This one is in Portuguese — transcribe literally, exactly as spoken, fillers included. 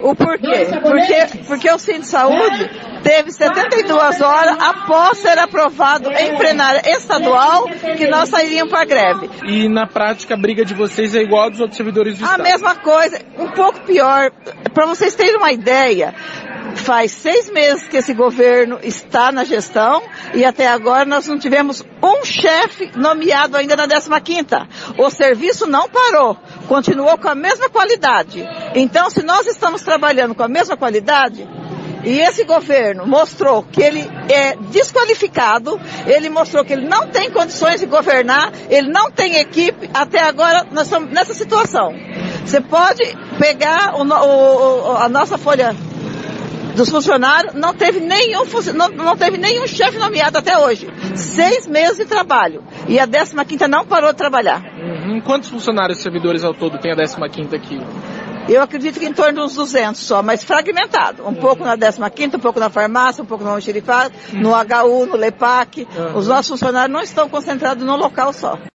O porquê? Porque, porque o Centro de Saúde teve setenta e duas horas após ser aprovado em plenária estadual que nós sairíamos para a greve. E na prática a briga de vocês é igual a dos outros servidores do a Estado? A mesma coisa, um pouco pior. Para vocês terem uma ideia, faz seis meses que esse governo está na gestão e até agora nós não tivemos um chefe nomeado ainda na décima quinta. O serviço não parou, continuou com a mesma qualidade. Então, se nós estamos trabalhando com a mesma qualidade, e esse governo mostrou que ele é desqualificado, ele mostrou que ele não tem condições de governar, ele não tem equipe, até agora nós estamos nessa situação. Você pode pegar o, o, a nossa folha dos funcionários, não teve nenhum, não, não teve nenhum chefe nomeado até hoje. Seis meses de trabalho. E a décima quinta não parou de trabalhar. Uhum. Quantos funcionários e servidores ao todo tem a décima quinta aqui? Eu acredito que em torno de uns duzentos só, mas fragmentado. Um uhum. pouco na décima quinta, um pouco na farmácia, um pouco no almoxarifado, uhum. no H U, no LEPAC. Uhum. Os nossos funcionários não estão concentrados num local só.